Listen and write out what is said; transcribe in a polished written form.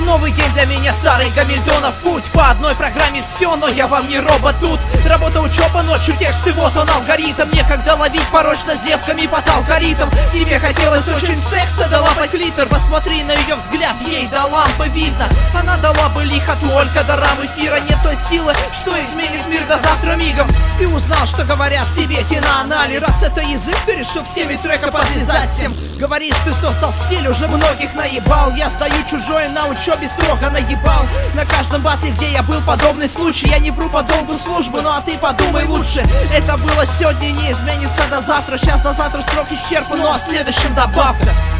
Новый день для меня, старый Гамильтонов путь. По одной программе все, но я вам не робот тут. Работа, учеба, ночью тексты, вот он алгоритм. Некогда ловить порочно с девками под алгоритм. Тебе хотелось очень секса, дала под клитор. Посмотри на ее взгляд, ей до лампы видно. Она дала бы лихо только дарам эфира. Нет той силы, что изменит мир до завтра мигом. Ты узнал, что говорят тебе те на анале. Раз это язык, ты решил в теме трека подлезать всем. Говоришь, ты создал стиль, уже многих наебал. Я сдаю чужое на учебе, строго наебал. На каждом батле, где я был, подобный случай. Я не вру по долгу службы, ну а ты подумай лучше. Это было сегодня, не изменится до завтра. Сейчас до завтра строк исчерпан, ну а в следующем добавка.